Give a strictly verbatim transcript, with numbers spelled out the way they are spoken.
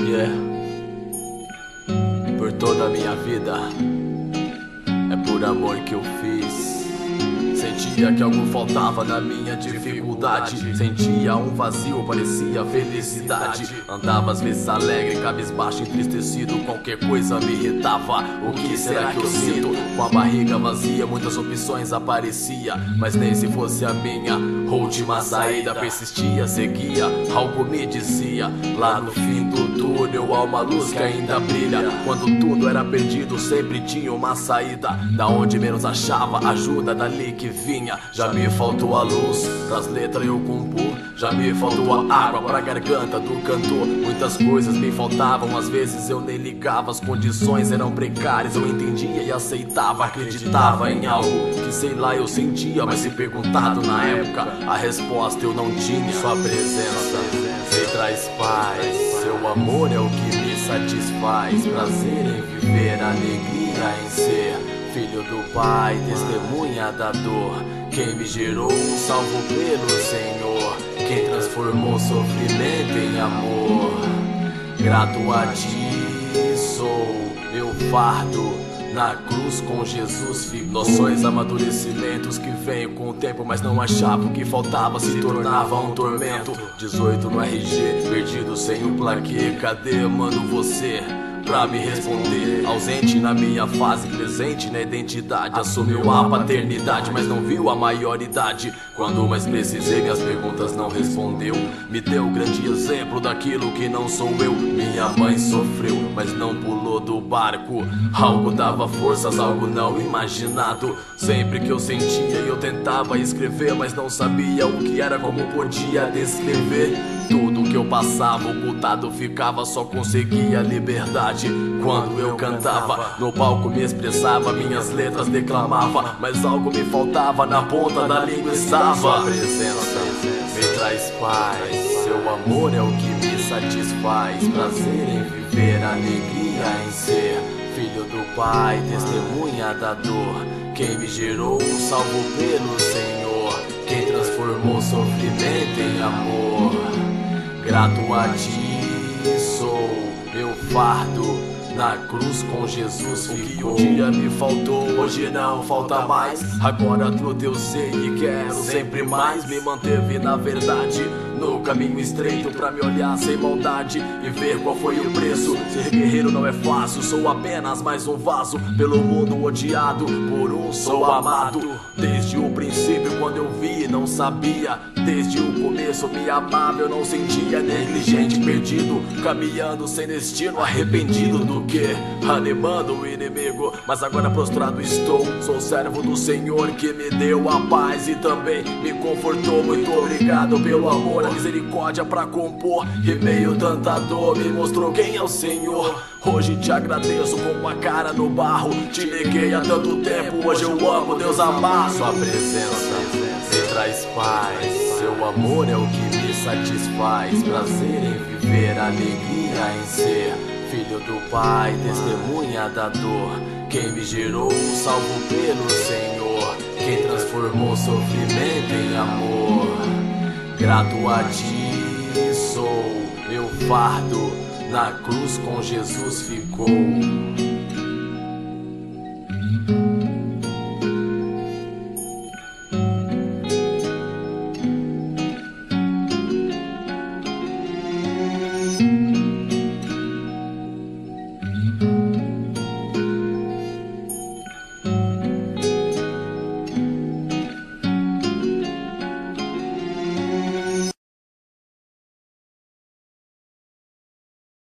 Yeah. Por toda a minha vida, é por amor que eu fiz. Sentia que algo faltava na minha dificuldade. Sentia um vazio, parecia felicidade. Andava às vezes alegre, cabisbaixo, entristecido. Qualquer coisa me irritava. O que será que eu sinto? Com a barriga vazia, muitas opções aparecia, mas nem se fosse a minha última saída. Persistia, seguia, algo me dizia. Lá no fim do túnel há uma luz que ainda brilha. Quando tudo era perdido, sempre tinha uma saída. Da onde menos achava ajuda, dali que vinha. Já me faltou a luz pras letras eu compor. Já me faltou a água pra garganta do cantor. Muitas coisas me faltavam, às vezes eu nem ligava. As condições eram precárias, eu entendia e aceitava. Acreditava em algo que sei lá eu sentia, mas se perguntado na época, a resposta eu não tinha. Sua presença me traz paz, seu amor é o que me satisfaz. Prazer em viver, alegria em ser filho do Pai, testemunha da dor. Quem me gerou, salvo pelo Senhor. Quem transformou sofrimento em amor. Grato a ti sou, meu fardo na cruz com Jesus ficou. Noções, amadurecimentos que vêm com o tempo, mas não achava o que faltava, se tornava um tormento. dezoito no R G, perdido sem o plaquê. Cadê, mano, você? Pra me responder, ausente na minha fase, presente na identidade. Assumiu a paternidade, mas não viu a maioridade. Quando mais precisei, minhas perguntas não respondeu. Me deu um grande exemplo daquilo que não sou eu. Minha mãe sofreu, mas não pulou do barco. Algo dava forças, algo não imaginado. Sempre que eu sentia, eu tentava escrever, mas não sabia o que era, como podia descrever. Tudo que eu passava, ocultado ficava, só conseguia liberdade quando eu cantava. No palco me expressava, minhas letras declamava, mas algo me faltava, na ponta da língua estava. Sua presença me traz paz, seu amor é o que me satisfaz. Prazer em viver, alegria em ser filho do Pai, testemunha da dor. Quem me gerou, salvo pelo Senhor. Quem transformou sofrimento em amor. Grato a ti sou, meu fardo na cruz com Jesus ficou. O que um dia me faltou, hoje não falta mais. Agora tudo eu sei e quero sempre mais. Me manteve na verdade, no caminho estreito, pra me olhar sem maldade e ver qual foi o preço. Ser guerreiro não é fácil, sou apenas mais um vaso. Pelo mundo odiado, por um sou amado. Desde o princípio, quando eu vi, não sabia. Desde o começo me amava, eu não sentia. Negligente, perdido, caminhando sem destino. Arrependido do que? Animando o inimigo, mas agora prostrado estou. Sou servo do Senhor que me deu a paz e também me confortou. Muito obrigado pelo amor, a misericórdia pra compor. E meio tanta dor me mostrou quem é o Senhor. Hoje te agradeço com a cara no barro. Te neguei há tanto tempo, hoje eu amo, Deus amar. Sua presença me traz paz, seu amor é o que me satisfaz. Prazer em viver, alegria em ser filho do Pai, testemunha da dor. Quem me gerou, salvo pelo Senhor. Quem transformou sofrimento em amor. Grato a ti sou, meu fardo na cruz com Jesus ficou.